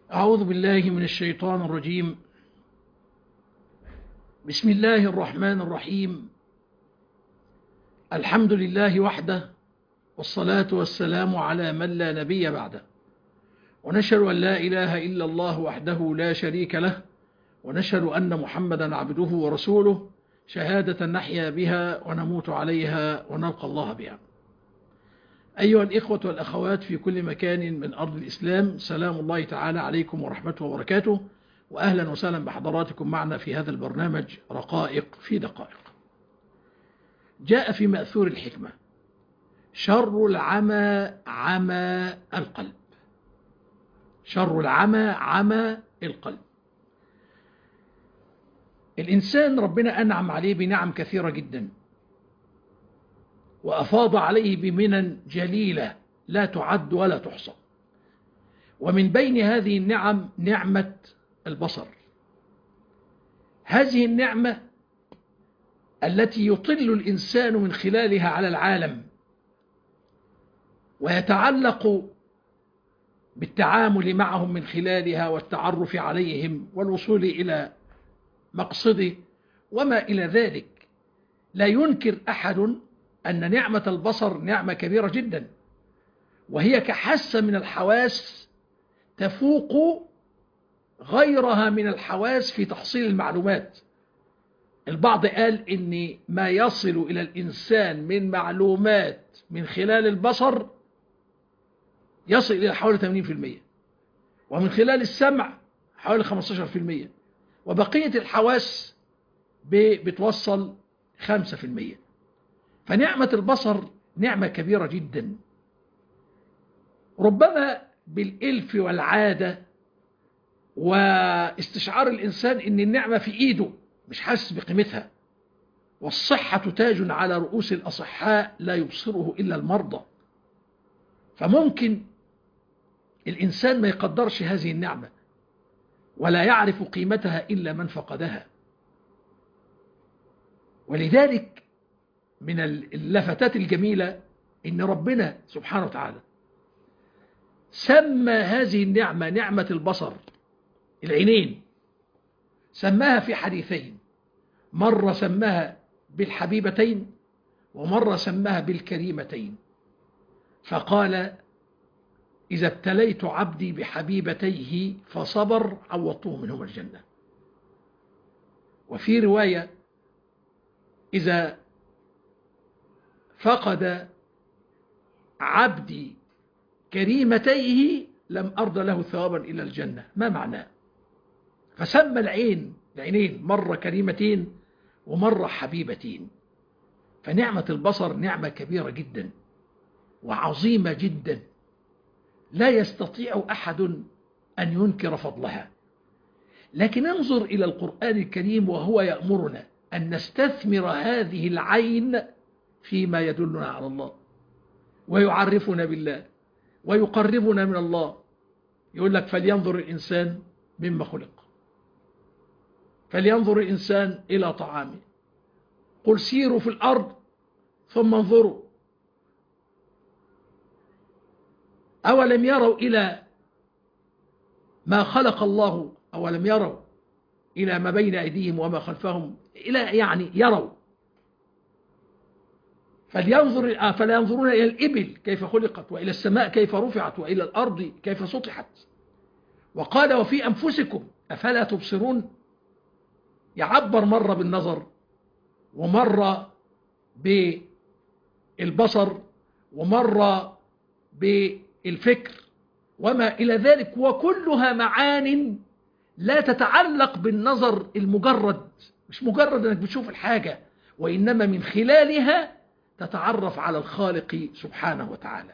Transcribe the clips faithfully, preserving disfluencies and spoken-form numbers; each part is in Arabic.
أعوذ بالله من الشيطان الرجيم. بسم الله الرحمن الرحيم. الحمد لله وحده، والصلاة والسلام على من لا نبي بعده، ونشهد أن لا إله إلا الله وحده لا شريك له، ونشهد أن محمدا عبده ورسوله، شهادة نحيا بها ونموت عليها ونلقى الله بها. أيها الإخوة والأخوات في كل مكان من أرض الإسلام، سلام الله تعالى عليكم ورحمته وبركاته، وأهلا وسهلا بحضراتكم معنا في هذا البرنامج رقائق في دقائق. جاء في مأثور الحكمة: شر العمى عمى القلب. شر العمى عمى القلب. الإنسان ربنا أنعم عليه بنعم كثيرة جدا، وأفاض عليه بمنن جليلة لا تعد ولا تحصى، ومن بين هذه النعم نعمة البصر. هذه النعمة التي يطل الإنسان من خلالها على العالم، ويتعلق بالتعامل معهم من خلالها والتعرف عليهم والوصول إلى مقصده وما إلى ذلك. لا ينكر أحد أن نعمة البصر نعمة كبيرة جدا، وهي كحاسة من الحواس تفوق غيرها من الحواس في تحصيل المعلومات. البعض قال إن ما يصل إلى الإنسان من معلومات من خلال البصر يصل إلى حوالي ثمانين بالمئة، ومن خلال السمع حوالي خمسة عشر بالمئة، وبقية الحواس بتوصل خمسة بالمئة. فنعمة البصر نعمة كبيرة جدا. ربما بالإلف والعادة واستشعار الإنسان إن النعمة في إيده مش حاسس بقيمتها. والصحة تاج على رؤوس الأصحاء لا يبصره إلا المرضى. فممكن الإنسان ما يقدرش هذه النعمة ولا يعرف قيمتها إلا من فقدها. ولذلك من اللفتات الجميلة إن ربنا سبحانه وتعالى سمى هذه النعمة نعمة البصر، العينين، سماها في حديثين. مرة سماها بالحبيبتين، ومرة سماها بالكريمتين، فقال: إذا ابتليت عبدي بحبيبتيه فصبر عوضته منهما الجنة. وفي رواية: إذا فقد عبدي كريمتيه لم أرض له ثوابا إلى الجنة. ما معناه؟ فسمى العين العينين مرة كريمتين ومرة حبيبتين. فنعمة البصر نعمة كبيرة جدا وعظيمة جدا، لا يستطيع أحد أن ينكر فضلها. لكن انظر إلى القرآن الكريم وهو يأمرنا أن نستثمر هذه العين فيما يدلنا على الله ويعرفنا بالله ويقربنا من الله. يقول لك: فلينظر الإنسان مما خلق، فلينظر الإنسان إلى طعامه، قل سيروا في الأرض ثم انظروا، أولم يروا إلى ما خلق الله، أولم يروا إلى ما بين أيديهم وما خلفهم، إلى يعني يروا. فلينظر فلا ينظرون إلى الإبل كيف خلقت، وإلى السماء كيف رفعت، وإلى الأرض كيف سطحت. وقال: وفي أنفسكم أفلا تبصرون. يعبر مرة بالنظر، ومرة بالبصر، ومرة بالفكر وما إلى ذلك، وكلها معان لا تتعلق بالنظر المجرد. مش مجرد أنك بتشوف الحاجة، وإنما من خلالها تتعرف على الخالق سبحانه وتعالى.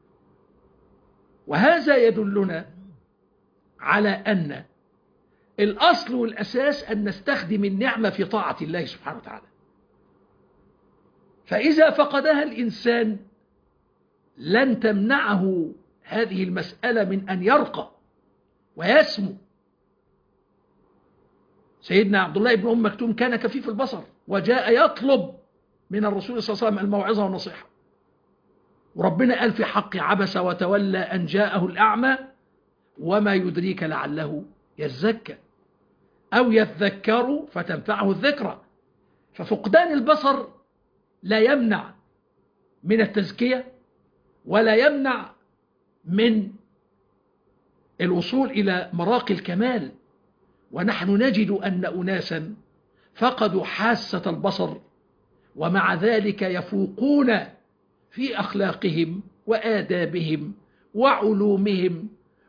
وهذا يدلنا على أن الأصل والأساس أن نستخدم النعمة في طاعة الله سبحانه وتعالى. فإذا فقدها الإنسان لن تمنعه هذه المسألة من أن يرقى ويسمو. سيدنا عبد الله بن أم مكتوم كان كفيف البصر، وجاء يطلب من الرسول صلى الله عليه وسلم الموعظة والنصيحة، وربنا قال في حق: عبس وتولى أن جاءه الأعمى وما يدريك لعله يزكى أو يذكر فتنفعه الذكرى. ففقدان البصر لا يمنع من التزكية ولا يمنع من الوصول إلى مراقي الكمال. ونحن نجد أن أناسا فقدوا حاسة البصر ومع ذلك يفوقون في أخلاقهم وآدابهم وعلومهم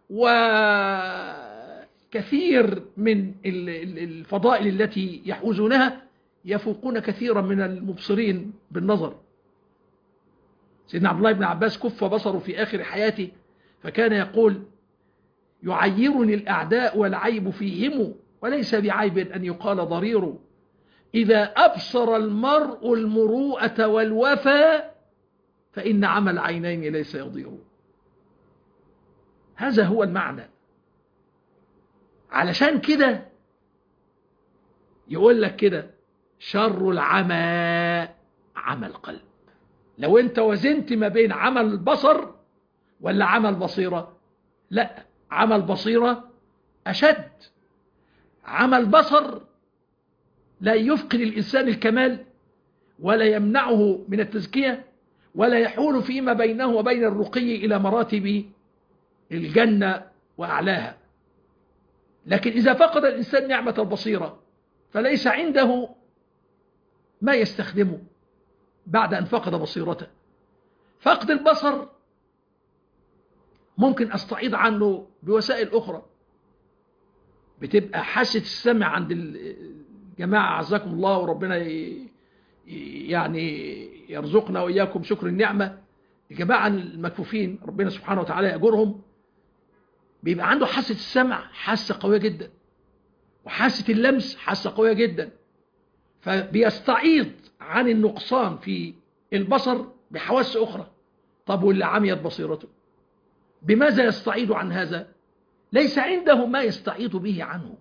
وكثير من الفضائل التي يحوزونها، يفوقون كثيرا من المبصرين بالنظر. سيدنا عبد الله بن عباس كف بصره في آخر حياته فكان يقول: يعيرني الأعداء والعيب فيهم وليس بعيب أن يقال ضرير، إذا أبصر المرء المروءة والوفا فإن عمى العينين ليس يضير. هذا هو المعنى. علشان كده يقول لك كده: شر العمى عمى القلب. لو انت وزنت ما بين عمى البصر ولا عمى البصيرة، لا، عمى البصيرة أشد. عمى البصر لا يفقد الإنسان الكمال ولا يمنعه من التزكية ولا يحول فيما بينه وبين الرقي إلى مراتب الجنة وأعلاها. لكن إذا فقد الإنسان نعمة البصيرة فليس عنده ما يستخدمه بعد أن فقد بصيرته. فقد البصر ممكن أستعيض عنه بوسائل أخرى. بتبقى حاسة السمع عند الجماعة أعزكم الله، وربنا يعني يرزقنا وإياكم شكر النعمة. الجماعة المكفوفين ربنا سبحانه وتعالى يأجرهم، بيبقى عنده حاسة السمع حاسة قوية جدا، وحاسة اللمس حاسة قوية جدا، فبيستعيض عن النقصان في البصر بحواس أخرى. طب واللي عميت بصيرته بماذا يستعيض عن هذا؟ ليس عنده ما يستعيض به عنه.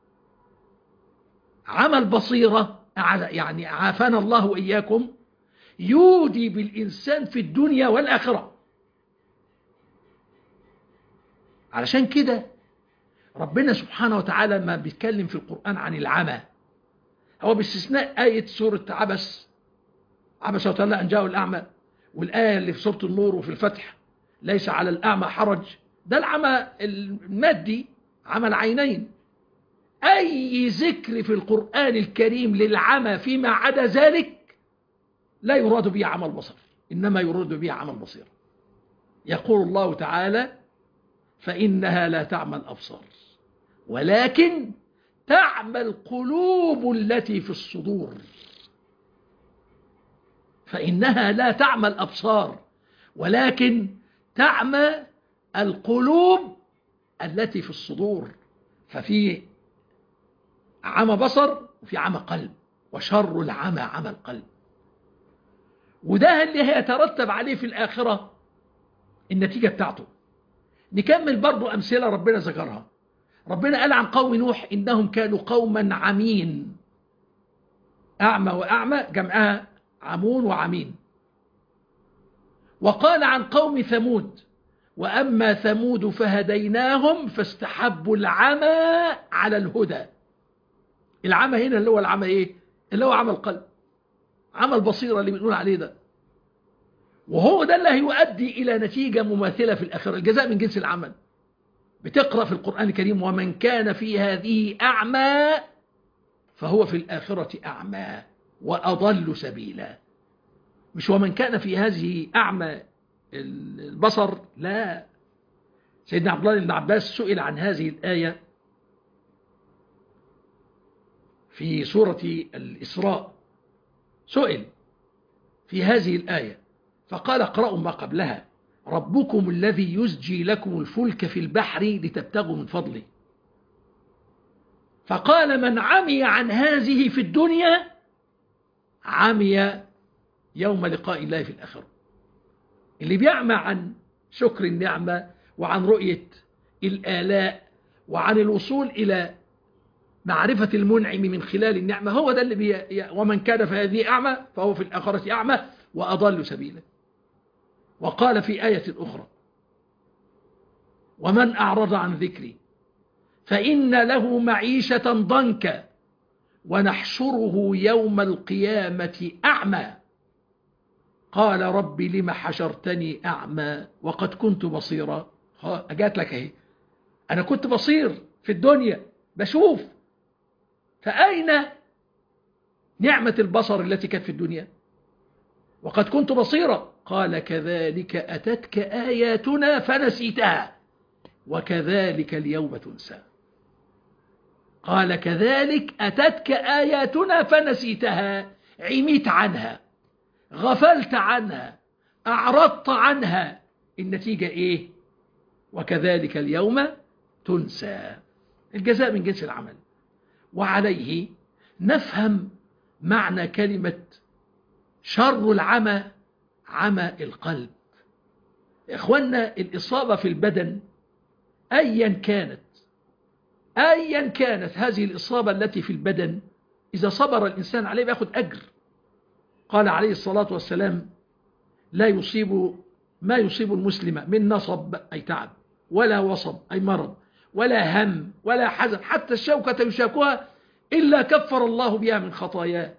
عمى البصيرة يعني عافانا الله وإياكم يودي بالإنسان في الدنيا والآخرة. علشان كده ربنا سبحانه وتعالى ما بيتكلم في القرآن عن العمى هو باستثناء آية سورة عبس عبس وتولى أن جاءه الأعمى، والآية اللي في سورة النور وفي الفتح ليس على الأعمى حرج، ده العمى المادي، عمى العينين. أي ذكر في القرآن الكريم للعمى فيما عدا ذلك لا يراد به عمى البصر، إنما يراد به عمى البصير. يقول الله تعالى: فإنها لا تعمى الأبصار ولكن تعمى القلوب التي في الصدور. فإنها لا تعمى الأبصار ولكن تعمى القلوب التي في الصدور. ففي عمى بصر وفي عمى قلب، وشر العمى عمى القلب. وده اللي هيترتب عليه في الآخرة النتيجة بتاعته. نكمل برضو أمثلة ربنا ذكرها. ربنا قال عن قوم نوح: إنهم كانوا قوما عمين. أعمى وأعمى جمعها عمون وعمين. وقال عن قوم ثمود: وأما ثمود فهديناهم فاستحبوا العمى على الهدى. العمى هنا اللي هو العمى إيه؟ اللي هو عمى القلب، عمى البصيرة اللي بنقول عليه ده. وهو ده اللي هيؤدي إلى نتيجة مماثلة في الآخرة، الجزاء من جنس العمل. بتقرأ في القرآن الكريم: ومن كان في هذه أعمى فهو في الآخرة أعمى وأضل سبيلا. مش ومن كان في هذه أعمى البصر، لا. سيدنا عبد الله بن عباس سئل عن هذه الآية في سورة الإسراء، سئل في هذه الآية فقال: اقرأوا ما قبلها: ربكم الذي يزجي لكم الفلك في البحر لتبتغوا من فضله. فقال: من عمي عن هذه في الدنيا عمي يوم لقاء الله في الآخرة. اللي بيعمى عن شكر النعمة وعن رؤية الآلاء وعن الوصول إلى معرفة المنعم من خلال النعمة، هو ده اللي بي... ومن كان في هذه أعمى فهو في الآخرة أعمى وأضل سبيلا. وقال في آية أخرى: ومن أعرض عن ذكري فإن له معيشة ضنكا ونحشره يوم القيامة أعمى قال رب لم حشرتني أعمى وقد كنت بصيرا. أجات لك اهي، أنا كنت بصير في الدنيا بشوف، فأين نعمة البصر التي كانت في الدنيا؟ وقد كنت بصيرا قال كذلك أتتك آياتنا فنسيتها وكذلك اليوم تنسى. قال كذلك أتتك آياتنا فنسيتها، عميت عنها، غفلت عنها، أعرضت عنها، النتيجة إيه؟ وكذلك اليوم تنسى. الجزاء من جنس العمل. وعليه نفهم معنى كلمة شر العمى عمى القلب. إخواننا، الإصابة في البدن أيا كانت أيا كانت هذه الإصابة التي في البدن، إذا صبر الإنسان عليه بياخد أجر. قال عليه الصلاة والسلام لا يصيب ما يصيب المسلم من نصب أي تعب ولا وصب أي مرض ولا هم ولا حزن حتى الشوكة يشاكها إلا كفر الله بها من خطاياه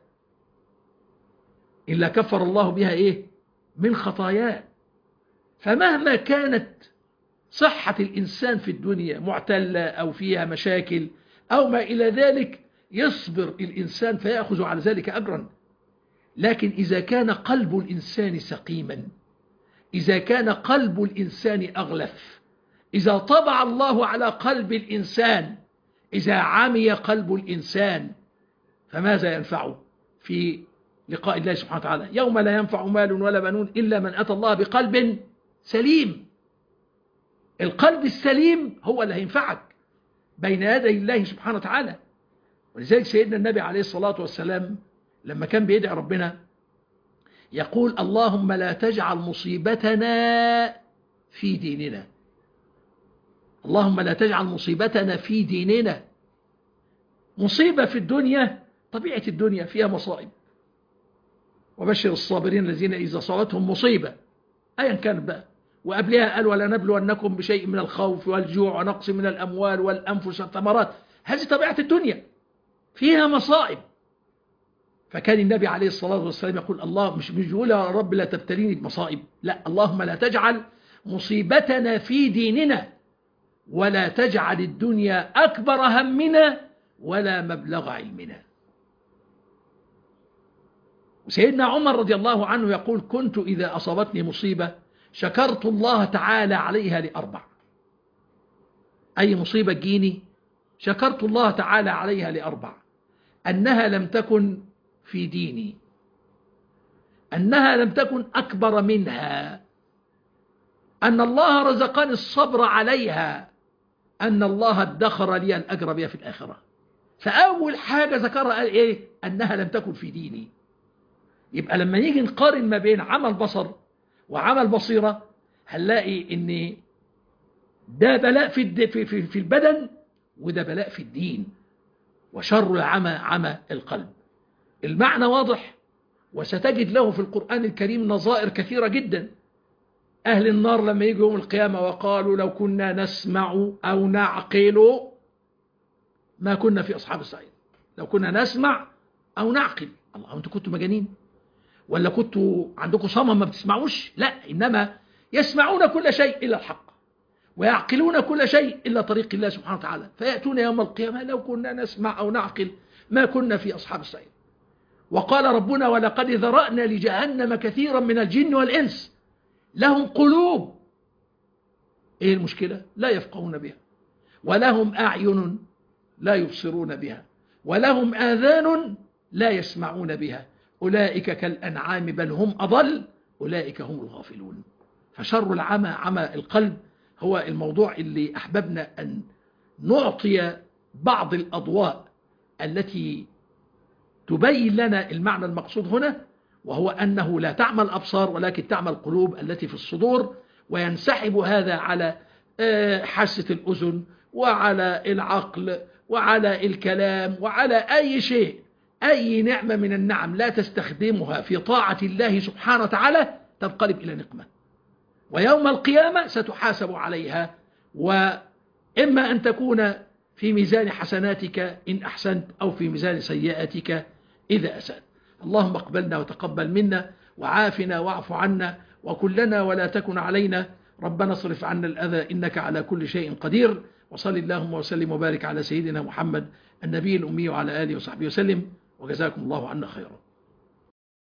إلا كفر الله بها إيه؟ من خطاياه. فمهما كانت صحة الإنسان في الدنيا معتلة أو فيها مشاكل أو ما إلى ذلك، يصبر الإنسان فيأخذ على ذلك أجرا. لكن إذا كان قلب الإنسان سقيما، إذا كان قلب الإنسان أغلف، إذا طبع الله على قلب الإنسان، إذا عمي قلب الإنسان، فماذا ينفعه في لقاء الله سبحانه وتعالى؟ يوم لا ينفع مال ولا بنون إلا من أتى الله بقلب سليم. القلب السليم هو اللي هينفعك بين يدي الله سبحانه وتعالى. ولذلك سيدنا النبي عليه الصلاة والسلام لما كان بيدعي ربنا يقول اللهم لا تجعل مصيبتنا في ديننا. اللهم لا تجعل مصيبتنا في ديننا. مصيبة في الدنيا، طبيعة الدنيا فيها مصائب، وبشر الصابرين الذين إذا صابتهم مصيبة أيا كانت بقى، وقبلها قال ولا نبلونكم بشيء من الخوف والجوع ونقص من الأموال والأنفس والثمرات. هذه طبيعة الدنيا فيها مصائب. فكان النبي عليه الصلاة والسلام يقول الله مش بيقول يا رب لا تبتليني بمصائب، لا، اللهم لا تجعل مصيبتنا في ديننا ولا تجعل الدنيا أكبر همنا ولا مبلغ علمنا. وسيدنا عمر رضي الله عنه يقول كنت إذا أصابتني مصيبة شكرت الله تعالى عليها لأربع. أي مصيبة تجيني شكرت الله تعالى عليها لأربع: أنها لم تكن في ديني، أنها لم تكن أكبر منها، أن الله رزقني الصبر عليها، أن الله ادخر لي الأجر بها في الآخرة. فأول حاجة ذكرها قال إيه؟ أنها لم تكن في ديني. يبقى لما نيجي نقارن ما بين عمل بصر وعمل بصيرة هنلاقي إن ده بلاء في في في البدن وده بلاء في الدين. وشر العمى عمى القلب. المعنى واضح، وستجد له في القرآن الكريم نظائر كثيرة جدا. أهل النار لما يجوا يوم القيامة وقالوا لو كنا نسمع أو نعقل ما كنا في أصحاب السعير. لو كنا نسمع أو نعقل، الله أنتوا كنتوا مجانين ولا كنتوا عندكم صمم ما بتسمعوش؟ لا، إنما يسمعون كل شيء إلا الحق ويعقلون كل شيء إلا طريق الله سبحانه وتعالى. فيأتون يوم القيامة لو كنا نسمع أو نعقل ما كنا في أصحاب السعير. وقال ربنا ولقد ذرأنا لجهنم كثيرا من الجن والإنس لهم قلوب، إيه المشكلة؟ لا يفقهون بها، ولهم أعين لا يبصرون بها، ولهم آذان لا يسمعون بها، أولئك كالأنعام بل هم أضل، أولئك هم الغافلون. فشر العمى عمى القلب هو الموضوع اللي أحببنا أن نعطي بعض الأضواء التي تبين لنا المعنى المقصود هنا، وهو أنه لا تعمى الأبصار ولكن تعمى القلوب التي في الصدور. وينسحب هذا على حاسة الأذن وعلى العقل وعلى الكلام وعلى أي شيء. أي نعمة من النعم لا تستخدمها في طاعة الله سبحانه وتعالى تنقلب إلى نقمة، ويوم القيامة ستحاسب عليها وإما أن تكون في ميزان حسناتك إن أحسنت، أو في ميزان سيئاتك إذا أسأت. اللهم اقبلنا وتقبل منا، وعافنا واعف عنا، وكلنا ولا تكن علينا. ربنا اصرف عنا الأذى إنك على كل شيء قدير. وصل اللهم وسلم وبارك على سيدنا محمد النبي الأمي وعلى آله وصحبه وسلم، وجزاكم الله عنا خيرا.